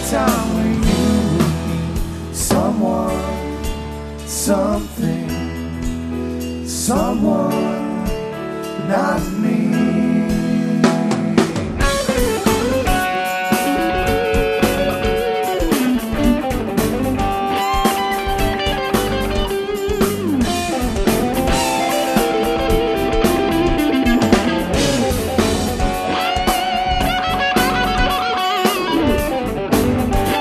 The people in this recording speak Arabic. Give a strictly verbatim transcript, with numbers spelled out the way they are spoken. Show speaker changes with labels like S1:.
S1: time where you need someone, something, someone, not me.